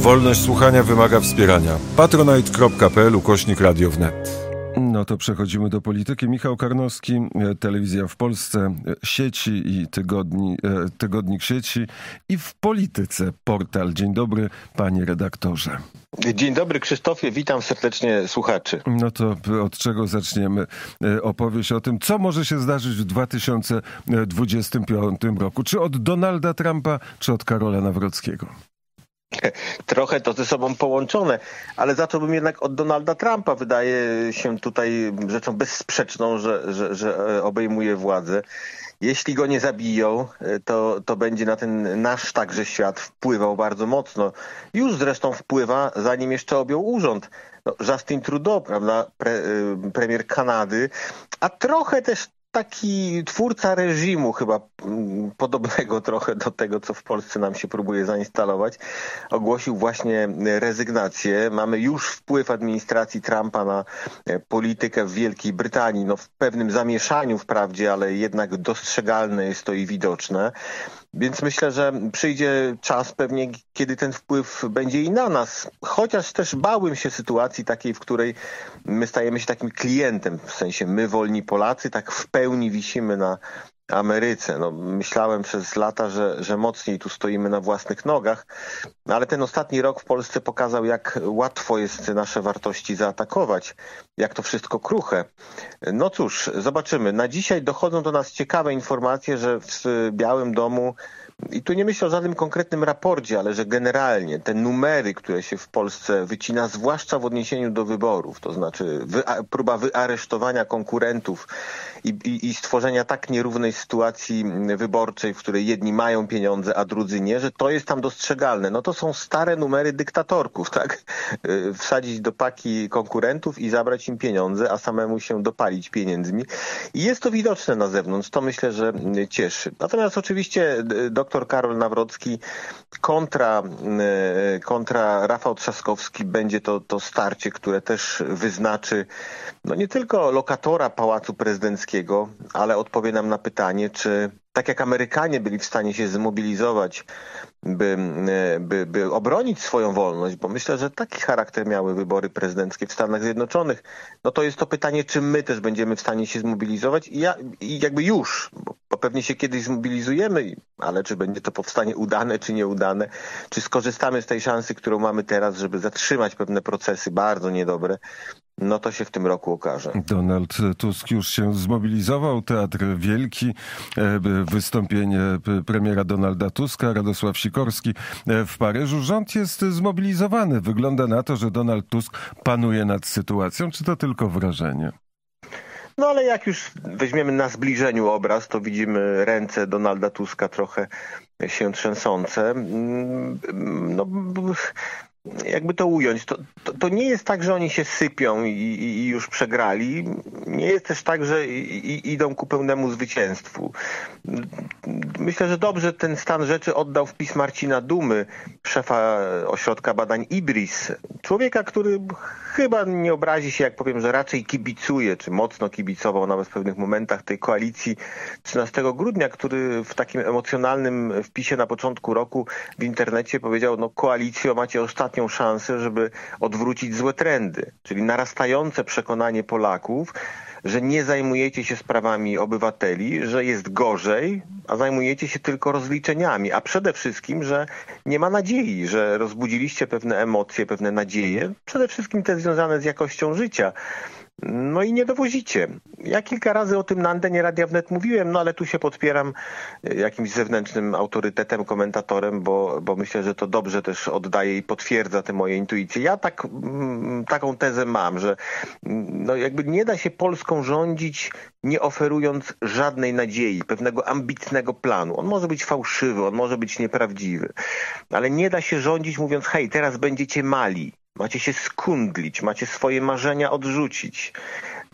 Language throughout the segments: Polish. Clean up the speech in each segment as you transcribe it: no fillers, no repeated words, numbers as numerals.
Wolność słuchania wymaga wspierania. patronite.pl/Radio wnet. No to przechodzimy do polityki. Michał Karnowski, Telewizja w Polsce, sieci i tygodnik sieci i w polityce portal. Dzień dobry, panie redaktorze. Dzień dobry, Krzysztofie, witam serdecznie słuchaczy. No to od czego zaczniemy? Opowieść o tym, co może się zdarzyć w 2025 roku. Czy od Donalda Trumpa, czy od Karola Nawrockiego? Trochę to ze sobą połączone, ale zacząłbym jednak od Donalda Trumpa. Wydaje się tutaj rzeczą bezsprzeczną, że obejmuje władzę. Jeśli go nie zabiją, to będzie na ten nasz także świat wpływał bardzo mocno. Już zresztą wpływa, zanim jeszcze objął urząd. No, Justin Trudeau, prawda, premier Kanady, a trochę też taki twórca reżimu, chyba podobnego trochę do tego, co w Polsce nam się próbuje zainstalować, ogłosił właśnie rezygnację. Mamy już wpływ administracji Trumpa na politykę w Wielkiej Brytanii. No, w pewnym zamieszaniu wprawdzie, ale jednak dostrzegalne jest to i widoczne. Więc myślę, że przyjdzie czas pewnie, kiedy ten wpływ będzie i na nas. Chociaż też bałem się sytuacji takiej, w której my stajemy się takim klientem, w sensie my, wolni Polacy, tak w pełni wisimy na Ameryce. No, myślałem przez lata, że mocniej tu stoimy na własnych nogach, ale ten ostatni rok w Polsce pokazał, jak łatwo jest nasze wartości zaatakować, jak to wszystko kruche. No cóż, zobaczymy. Na dzisiaj dochodzą do nas ciekawe informacje, że w Białym Domu, i tu nie myślę o żadnym konkretnym raporcie, ale że generalnie te numery, które się w Polsce wycina, zwłaszcza w odniesieniu do wyborów, to znaczy próba wyaresztowania konkurentów i stworzenia tak nierównej sytuacji wyborczej, w której jedni mają pieniądze, a drudzy nie, że to jest tam dostrzegalne. No to są stare numery dyktatorków, tak? Wsadzić do paki konkurentów i zabrać im pieniądze, a samemu się dopalić pieniędzmi. I jest to widoczne na zewnątrz. To myślę, że cieszy. Natomiast oczywiście dr Karol Nawrocki kontra Rafał Trzaskowski będzie to starcie, które też wyznaczy no nie tylko lokatora Pałacu Prezydenckiego, ale odpowie nam na pytanie, czy tak jak Amerykanie byli w stanie się zmobilizować, by obronić swoją wolność, bo myślę, że taki charakter miały wybory prezydenckie w Stanach Zjednoczonych, no to jest to pytanie, czy my też będziemy w stanie się zmobilizować i jakby już, bo pewnie się kiedyś zmobilizujemy, ale czy będzie to powstanie udane, czy nieudane, czy skorzystamy z tej szansy, którą mamy teraz, żeby zatrzymać pewne procesy bardzo niedobre, no to się w tym roku okaże. Donald Tusk już się zmobilizował. Teatr Wielki, wystąpienie premiera Donalda Tuska, Radosław Sikorski w Paryżu. Rząd jest zmobilizowany. Wygląda na to, że Donald Tusk panuje nad sytuacją. Czy to tylko wrażenie? No ale jak już weźmiemy na zbliżeniu obraz, to widzimy ręce Donalda Tuska trochę się trzęsące. No, jakby to ująć, to nie jest tak, że oni się sypią i już przegrali. Nie jest też tak, że idą ku pełnemu zwycięstwu. Myślę, że dobrze ten stan rzeczy oddał wpis Marcina Dumy, szefa ośrodka badań IBRIS. Człowieka, który chyba nie obrazi się, jak powiem, że raczej kibicuje, czy mocno kibicował nawet w pewnych momentach tej koalicji 13 grudnia, który w takim emocjonalnym wpisie na początku roku w internecie powiedział, no koalicjo, macie ostatnią szansę, żeby odwrócić złe trendy, czyli narastające przekonanie Polaków, że nie zajmujecie się sprawami obywateli, że jest gorzej, a zajmujecie się tylko rozliczeniami, a przede wszystkim, że nie ma nadziei, że rozbudziliście pewne emocje, pewne nadzieje, przede wszystkim te związane z jakością życia. No i nie dowozicie. Ja kilka razy o tym na antenie Radia Wnet mówiłem, no ale tu się podpieram jakimś zewnętrznym autorytetem, komentatorem, bo myślę, że to dobrze też oddaje i potwierdza te moje intuicje. Ja taką tezę mam, że no jakby nie da się Polską rządzić, nie oferując żadnej nadziei, pewnego ambitnego planu. On może być fałszywy, on może być nieprawdziwy, ale nie da się rządzić mówiąc, hej, teraz będziecie mali. Macie się skundlić, macie swoje marzenia odrzucić.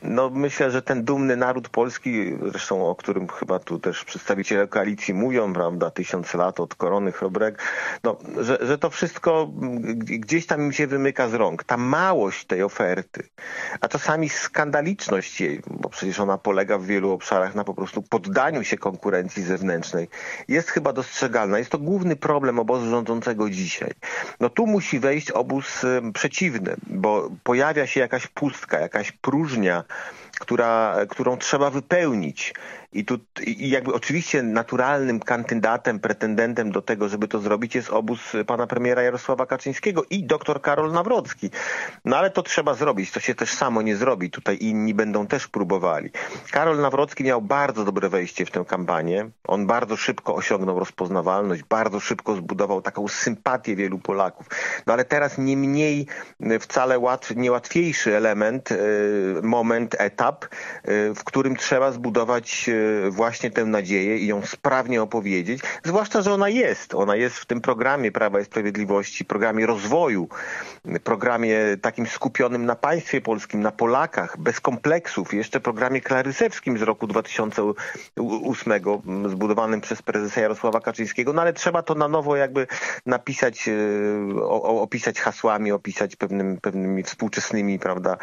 no myślę, że ten dumny naród polski, zresztą o którym chyba tu też przedstawiciele koalicji mówią, prawda, 1000 lat od korony chrobrek, no, że to wszystko gdzieś tam im się wymyka z rąk. Ta małość tej oferty, a czasami skandaliczność jej, bo przecież ona polega w wielu obszarach na po prostu poddaniu się konkurencji zewnętrznej, jest chyba dostrzegalna. Jest to główny problem obozu rządzącego dzisiaj. No tu musi wejść obóz przeciwny, bo pojawia się jakaś pustka, jakaś próżnia, którą trzeba wypełnić. I jakby oczywiście naturalnym kandydatem, pretendentem do tego, żeby to zrobić, jest obóz pana premiera Jarosława Kaczyńskiego i dr Karol Nawrocki. No ale to trzeba zrobić, to się też samo nie zrobi. Tutaj inni będą też próbowali. Karol Nawrocki miał bardzo dobre wejście w tę kampanię. On bardzo szybko osiągnął rozpoznawalność, bardzo szybko zbudował taką sympatię wielu Polaków. No ale teraz nie mniej wcale niełatwiejszy element, moment, etap, w którym trzeba zbudować właśnie tę nadzieję i ją sprawnie opowiedzieć, zwłaszcza, że ona jest. Ona jest w tym programie Prawa i Sprawiedliwości, programie rozwoju, programie takim skupionym na państwie polskim, na Polakach, bez kompleksów, jeszcze programie klarysewskim z roku 2008, zbudowanym przez prezesa Jarosława Kaczyńskiego, no ale trzeba to na nowo jakby napisać, opisać hasłami, opisać pewnymi współczesnymi, prawda,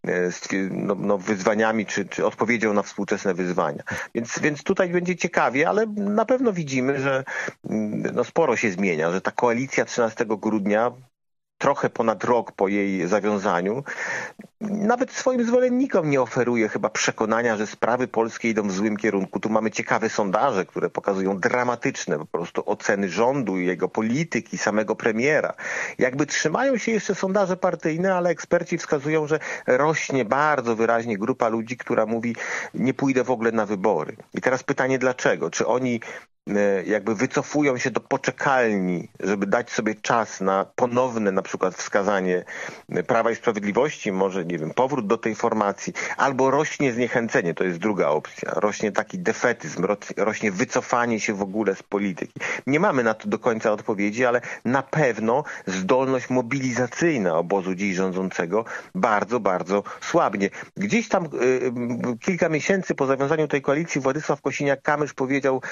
wyzwaniami, czy odpowiedzią na współczesne wyzwania. Więc tutaj będzie ciekawie, ale na pewno widzimy, że no sporo się zmienia, że ta koalicja 13 grudnia, trochę ponad rok po jej zawiązaniu, nawet swoim zwolennikom nie oferuje chyba przekonania, że sprawy polskie idą w złym kierunku. Tu mamy ciekawe sondaże, które pokazują dramatyczne po prostu oceny rządu i jego polityki, samego premiera. Jakby trzymają się jeszcze sondaże partyjne, ale eksperci wskazują, że rośnie bardzo wyraźnie grupa ludzi, która mówi, nie pójdę w ogóle na wybory. I teraz pytanie dlaczego? Czy oni jakby wycofują się do poczekalni, żeby dać sobie czas na ponowne na przykład wskazanie Prawa i Sprawiedliwości, może nie wiem, powrót do tej formacji, albo rośnie zniechęcenie, to jest druga opcja, rośnie taki defetyzm, rośnie wycofanie się w ogóle z polityki. Nie mamy na to do końca odpowiedzi, ale na pewno zdolność mobilizacyjna obozu dziś rządzącego bardzo, bardzo słabnie. Gdzieś tam kilka miesięcy po zawiązaniu tej koalicji Władysław Kosiniak-Kamysz powiedział,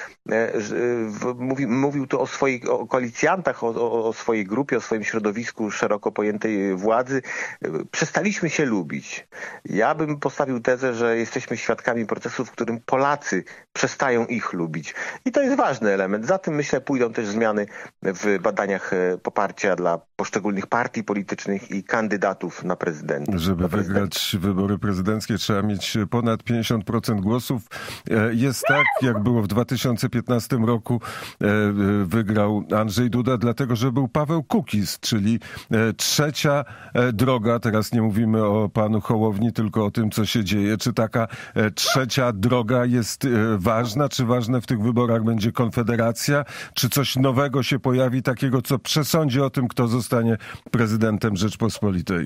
mówił tu o swoich koalicjantach, o swojej grupie, o swoim środowisku szeroko pojętej władzy. Przestaliśmy się lubić. Ja bym postawił tezę, że jesteśmy świadkami procesu, w którym Polacy przestają ich lubić. I to jest ważny element. Za tym, myślę, pójdą też zmiany w badaniach poparcia dla poszczególnych partii politycznych i kandydatów na prezydenta. Żeby wygrać wybory prezydenckie, trzeba mieć ponad 50% głosów. Jest tak, jak było w 2015 roku, wygrał Andrzej Duda, dlatego że był Paweł Kukiz, czyli trzecia droga. Teraz nie mówimy o panu Hołowni, tylko o tym, co się dzieje. Czy taka trzecia droga jest ważna? Czy ważne w tych wyborach będzie Konfederacja? Czy coś nowego się pojawi, takiego, co przesądzi o tym, kto zostanie prezydentem Rzeczpospolitej?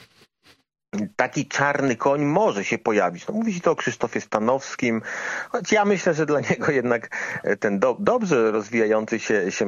Taki czarny koń może się pojawić. No, mówi się to o Krzysztofie Stanowskim, choć ja myślę, że dla niego jednak ten dobrze rozwijający się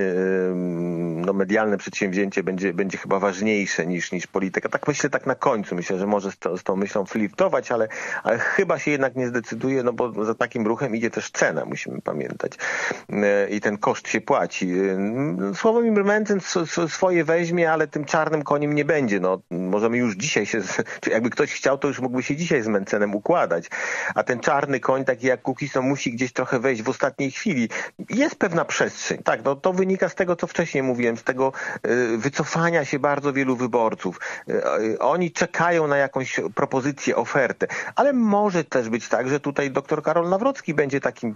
medialne przedsięwzięcie będzie chyba ważniejsze niż polityka. Tak myślę, tak na końcu. Myślę, że może z tą myślą flirtować, ale chyba się jednak nie zdecyduje, no bo za takim ruchem idzie też cena, musimy pamiętać. I ten koszt się płaci. Słowem Mencen swoje weźmie, ale tym czarnym koniem nie będzie. No, możemy już dzisiaj się czy jakby ktoś chciał, to już mógłby się dzisiaj z Mencenem układać. A ten czarny koń, taki jak Kukiz, no musi gdzieś trochę wejść w ostatniej chwili. Jest pewna przestrzeń. Tak, no to wynika z tego, co wcześniej mówiłem, z tego wycofania się bardzo wielu wyborców. Oni czekają na jakąś propozycję, ofertę. Ale może też być tak, że tutaj dr Karol Nawrocki będzie takim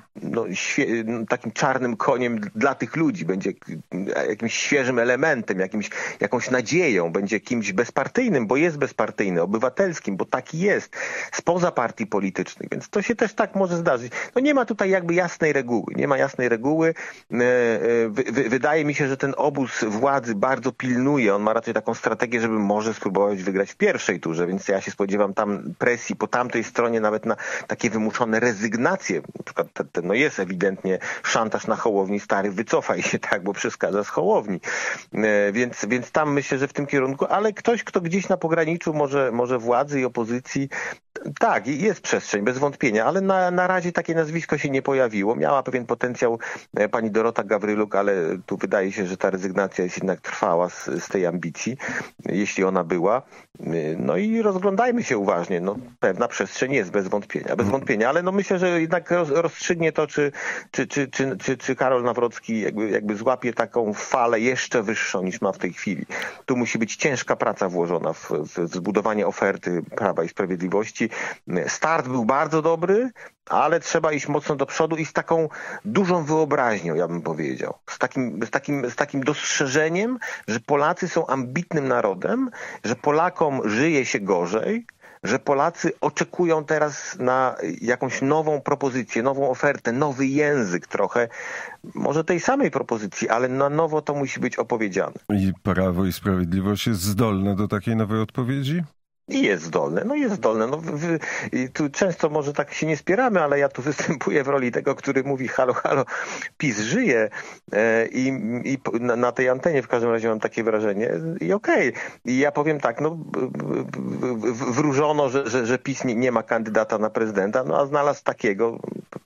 czarnym koniem dla tych ludzi. Będzie jakimś świeżym elementem, jakąś nadzieją. Będzie kimś bezpartyjnym, bo jest bezpartyjny, obywatelskim, bo taki jest, spoza partii politycznych, więc to się też tak może zdarzyć. No nie ma tutaj jakby jasnej reguły. Nie ma jasnej reguły. Wydaje mi się, że ten obóz władzy bardzo pilnuje. On ma raczej taką strategię, żeby może spróbować wygrać w pierwszej turze, więc ja się spodziewam tam presji po tamtej stronie nawet na takie wymuszone rezygnacje. Na przykład jest ewidentnie szantaż na Hołowni, stary, wycofaj się, tak, bo przeszkadza z Hołowni. Więc tam myślę, że w tym kierunku, ale ktoś, kto gdzieś na pograniczu może może władzy i opozycji. Tak, jest przestrzeń, bez wątpienia, ale na razie takie nazwisko się nie pojawiło. Miała pewien potencjał pani Dorota Gawryluk, ale tu wydaje się, że ta rezygnacja jest jednak trwała z tej ambicji, jeśli ona była. No i rozglądajmy się uważnie. No, pewna przestrzeń jest bez wątpienia, ale no myślę, że jednak rozstrzygnie to, czy Karol Nawrocki jakby złapie taką falę jeszcze wyższą niż ma w tej chwili. Tu musi być ciężka praca włożona w zbudowanie oferty Prawa i Sprawiedliwości. Start był bardzo dobry, ale trzeba iść mocno do przodu i z taką dużą wyobraźnią, ja bym powiedział. Z takim dostrzeżeniem, że Polacy są ambitnym narodem, że Polakom żyje się gorzej, że Polacy oczekują teraz na jakąś nową propozycję, nową ofertę, nowy język trochę, może tej samej propozycji, ale na nowo to musi być opowiedziane. I Prawo i Sprawiedliwość jest zdolne do takiej nowej odpowiedzi? I jest zdolne. No, tu często może tak się nie spieramy, ale ja tu występuję w roli tego, który mówi halo, halo, PiS żyje i na tej antenie w każdym razie mam takie wrażenie i okej. I ja powiem tak, no wróżono, że PiS nie ma kandydata na prezydenta, no a znalazł takiego.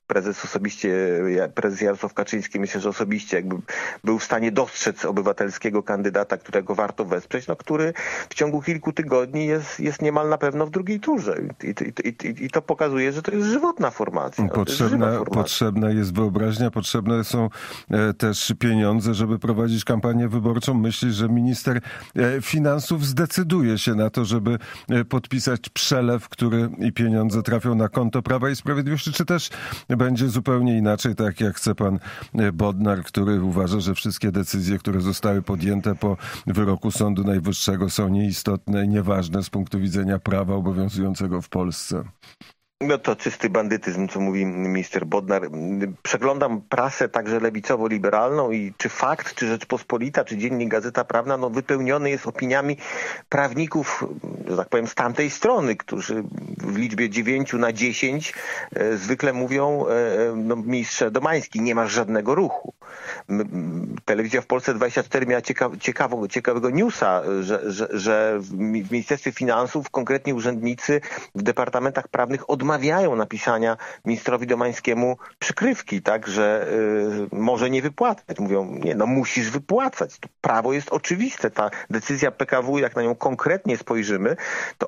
Prezes Jarosław Kaczyński, myślę, że osobiście jakby był w stanie dostrzec obywatelskiego kandydata, którego warto wesprzeć, no który w ciągu kilku tygodni jest niemal na pewno w drugiej turze. I to pokazuje, że to jest żywotna formacja. Potrzebna jest wyobraźnia, potrzebne są też pieniądze, żeby prowadzić kampanię wyborczą. Myślisz, że minister finansów zdecyduje się na to, żeby podpisać przelew, i pieniądze trafią na konto Prawa i Sprawiedliwości, czy też będzie zupełnie inaczej, tak jak chce pan Bodnar, który uważa, że wszystkie decyzje, które zostały podjęte po wyroku Sądu Najwyższego są nieistotne i nieważne z punktu widzenia prawa obowiązującego w Polsce? No to czysty bandytyzm, co mówi minister Bodnar. Przeglądam prasę także lewicowo-liberalną i czy Fakt, czy Rzeczpospolita, czy Dziennik Gazeta Prawna, no wypełniony jest opiniami prawników, że tak powiem, z tamtej strony, którzy w liczbie 9 na 10 zwykle mówią, no ministrze Domański, nie masz żadnego ruchu. Telewizja w Polsce 24 miała ciekawego newsa, że w Ministerstwie Finansów konkretnie urzędnicy w departamentach prawnych odmawiają napisania ministrowi Domańskiemu przykrywki, tak, że może nie wypłacać. Mówią, nie, no musisz wypłacać. To prawo jest oczywiste. Ta decyzja PKW, jak na nią konkretnie spojrzymy, to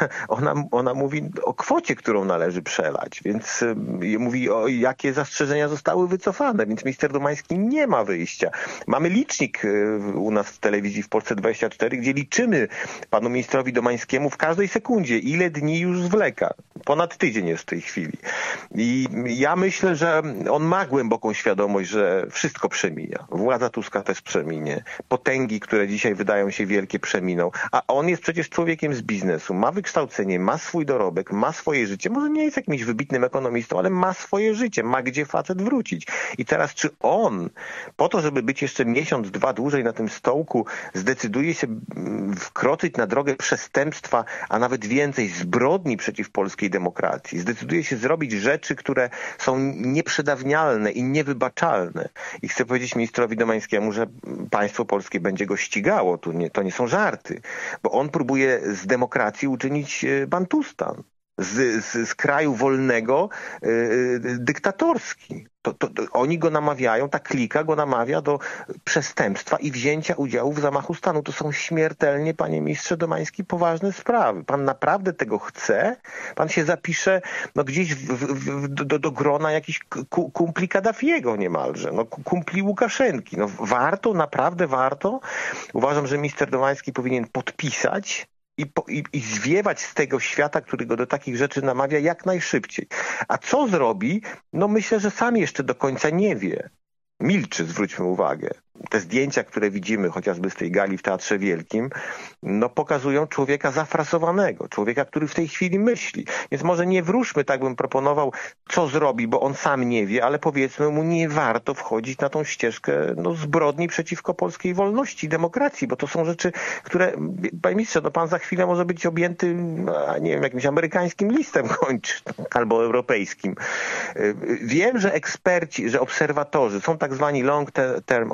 ona mówi o kwocie, którą należy przelać. Więc mówi o jakie zastrzeżenia zostały wycofane. Więc minister Domański nie ma wyjścia. Mamy licznik u nas w telewizji w Polsce 24, gdzie liczymy panu ministrowi Domańskiemu w każdej sekundzie, ile dni już zwleka. Ponad tydzień jest w tej chwili. I ja myślę, że on ma głęboką świadomość, że wszystko przemija. Władza Tuska też przeminie. Potęgi, które dzisiaj wydają się wielkie, przeminą. A on jest przecież człowiekiem z biznesu. Ma wykształcenie, ma swój dorobek, ma swoje życie. Może nie jest jakimś wybitnym ekonomistą, ale ma swoje życie. Ma gdzie facet wrócić. I teraz czy on, po to, żeby być jeszcze miesiąc, dwa dłużej na tym stołku, zdecyduje się wkroczyć na drogę przestępstwa, a nawet więcej zbrodni przeciw polskiej demokracji. Zdecyduje się zrobić rzeczy, które są nieprzedawnialne i niewybaczalne. I chcę powiedzieć ministrowi Domańskiemu, że państwo polskie będzie go ścigało. To nie są żarty. Bo on próbuje z demokracji uczynić bantustan. Z kraju wolnego dyktatorski. To oni go namawiają, ta klika go namawia do przestępstwa i wzięcia udziału w zamachu stanu. To są śmiertelnie, panie ministrze Domański, poważne sprawy. Pan naprawdę tego chce? Pan się zapisze gdzieś do grona jakichś kumpli Kaddafiego niemalże, kumpli Łukaszenki. Naprawdę warto. Uważam, że minister Domański powinien podpisać i zwiewać z tego świata, który go do takich rzeczy namawia, jak najszybciej. A co zrobi? Myślę, że sam jeszcze do końca nie wie. Milczy, zwróćmy uwagę. Te zdjęcia, które widzimy chociażby z tej gali w Teatrze Wielkim, pokazują człowieka zafrasowanego, człowieka, który w tej chwili myśli. Więc może nie wróżmy, tak bym proponował, co zrobi, bo on sam nie wie, ale powiedzmy mu, nie warto wchodzić na tą ścieżkę zbrodni przeciwko polskiej wolności i demokracji, bo to są rzeczy, które, panie ministrze, pan za chwilę może być objęty, nie wiem, jakimś amerykańskim listem kończy, albo europejskim. Wiem, że eksperci, że obserwatorzy, są tak zwani long-term observators,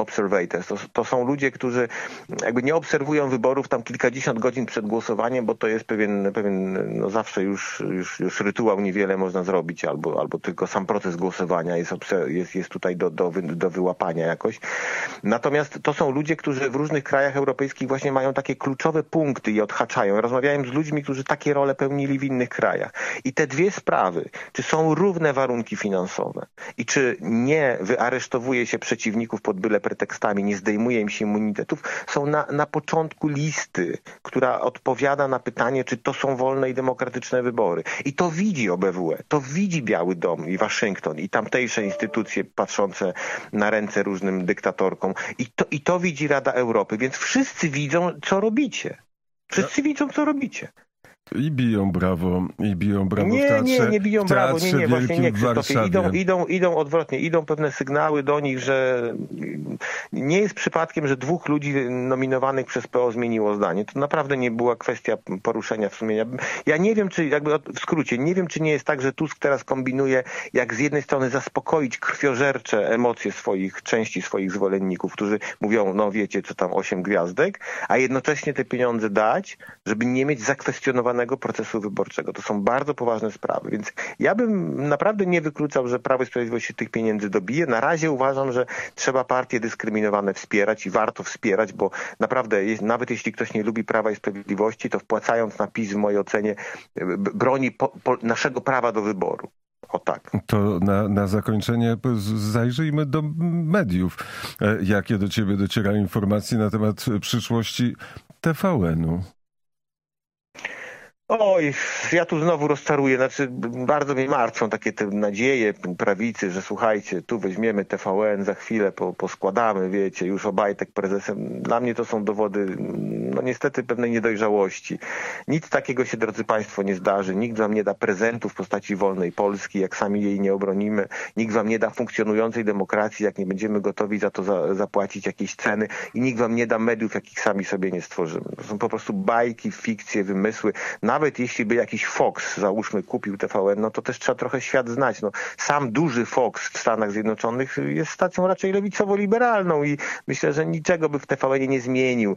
Reuters. To są ludzie, którzy jakby nie obserwują wyborów tam kilkadziesiąt godzin przed głosowaniem, bo to jest pewien no zawsze już rytuał, niewiele można zrobić, albo tylko sam proces głosowania jest tutaj do wyłapania jakoś. Natomiast to są ludzie, którzy w różnych krajach europejskich właśnie mają takie kluczowe punkty i odhaczają. Rozmawiałem z ludźmi, którzy takie role pełnili w innych krajach. I te dwie sprawy, czy są równe warunki finansowe i czy nie wyaresztowuje się przeciwników pod byle pretekstami, nie zdejmuje im się immunitetów, są na początku listy, która odpowiada na pytanie, czy to są wolne i demokratyczne wybory. I to widzi OBWE, to widzi Biały Dom i Waszyngton i tamtejsze instytucje patrzące na ręce różnym dyktatorkom. I to widzi Rada Europy, więc wszyscy widzą, co robicie. Wszyscy widzą, co robicie. I biją brawo nie, w teatrze. Nie biją brawo, nie, właśnie nie, Krzysztofie. Idą odwrotnie, idą pewne sygnały do nich, że nie jest przypadkiem, że dwóch ludzi nominowanych przez PO zmieniło zdanie. To naprawdę nie była kwestia poruszenia w sumienia. Ja nie wiem, czy jakby w skrócie, nie wiem, czy nie jest tak, że Tusk teraz kombinuje, jak z jednej strony zaspokoić krwiożercze emocje części swoich zwolenników, którzy mówią, no wiecie, co tam 8 gwiazdek, a jednocześnie te pieniądze dać, żeby nie mieć zakwestionowanego procesu wyborczego. To są bardzo poważne sprawy, więc ja bym naprawdę nie wykluczał, że Prawo i Sprawiedliwość się tych pieniędzy dobije. Na razie uważam, że trzeba partie dyskryminowane wspierać i warto wspierać, bo naprawdę nawet jeśli ktoś nie lubi Prawa i Sprawiedliwości, to wpłacając na PiS w mojej ocenie broni naszego prawa do wyboru. O tak. To na zakończenie zajrzyjmy do mediów. Jakie do ciebie docierają informacje na temat przyszłości TVN-u? Oj, ja tu znowu rozczaruję, bardzo mnie martwią takie te nadzieje prawicy, że słuchajcie, tu weźmiemy TVN, za chwilę poskładamy, wiecie, już Obajtek prezesem. Dla mnie to są dowody, no niestety pewnej niedojrzałości. Nic takiego się, drodzy Państwo, nie zdarzy. Nikt wam nie da prezentu w postaci wolnej Polski, jak sami jej nie obronimy. Nikt wam nie da funkcjonującej demokracji, jak nie będziemy gotowi za to zapłacić jakieś ceny. I nikt wam nie da mediów, jakich sami sobie nie stworzymy. To są po prostu bajki, fikcje, wymysły. Nawet jeśli by jakiś Fox, załóżmy, kupił TVN, no to też trzeba trochę świat znać. No, sam duży Fox w Stanach Zjednoczonych jest stacją raczej lewicowo-liberalną i myślę, że niczego by w TVN nie zmienił.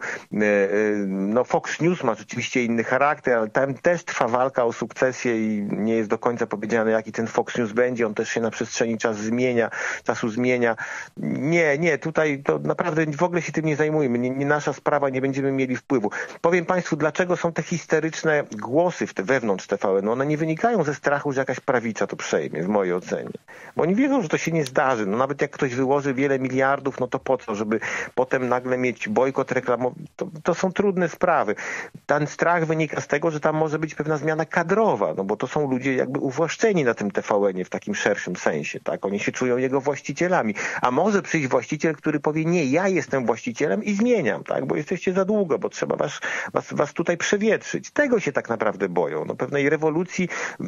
No, Fox News ma rzeczywiście inny charakter, ale tam też trwa walka o sukcesję i nie jest do końca powiedziane, jaki ten Fox News będzie. On też się na przestrzeni czasu zmienia. Nie, tutaj to naprawdę w ogóle się tym nie zajmujemy. Nie nasza sprawa, nie będziemy mieli wpływu. Powiem Państwu, dlaczego są te histeryczne głosy wewnątrz TVN, one nie wynikają ze strachu, że jakaś prawica to przejmie, w mojej ocenie. Bo oni wiedzą, że to się nie zdarzy. No nawet jak ktoś wyłoży wiele miliardów, no to po co, żeby potem nagle mieć bojkot reklamowy? To są trudne sprawy. Ten strach wynika z tego, że tam może być pewna zmiana kadrowa, no bo to są ludzie jakby uwłaszczeni na tym TVN-ie w takim szerszym sensie, tak? Oni się czują jego właścicielami. A może przyjść właściciel, który powie, nie, ja jestem właścicielem i zmieniam, tak? Bo jesteście za długo, bo trzeba was tutaj przewietrzyć. Tego się tak naprawdę boją. No, pewnej rewolucji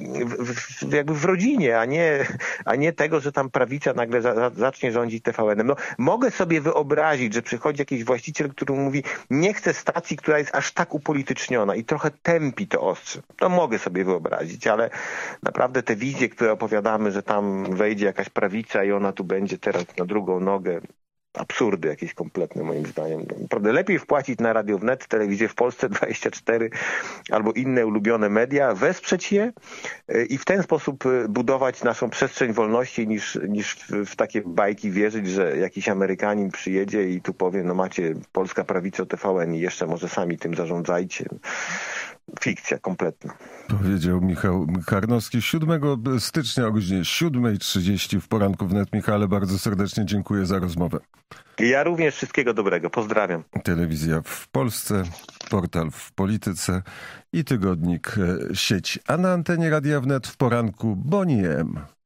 jakby w rodzinie, a nie tego, że tam prawica nagle zacznie rządzić TVN-em. No, mogę sobie wyobrazić, że przychodzi jakiś właściciel, który mówi, nie chcę stacji, która jest aż tak upolityczniona i trochę tępi to ostrze. To mogę sobie wyobrazić, ale naprawdę te wizje, które opowiadamy, że tam wejdzie jakaś prawica i ona tu będzie teraz na drugą nogę, absurdy jakieś kompletne moim zdaniem. Naprawdę lepiej wpłacić na Radio Wnet, Telewizję w Polsce 24 albo inne ulubione media, wesprzeć je i w ten sposób budować naszą przestrzeń wolności niż w takie bajki wierzyć, że jakiś Amerykanin przyjedzie i tu powie, no macie polska prawica TVN i jeszcze może sami tym zarządzajcie. Fikcja kompletna. Powiedział Michał Karnowski 7 stycznia o godzinie 7:30 w Poranku Wnet. Michale, bardzo serdecznie dziękuję za rozmowę. Ja również wszystkiego dobrego. Pozdrawiam. Telewizja w Polsce, portal w polityce i tygodnik Sieć. A na antenie Radia Wnet w Poranku Bonnie M.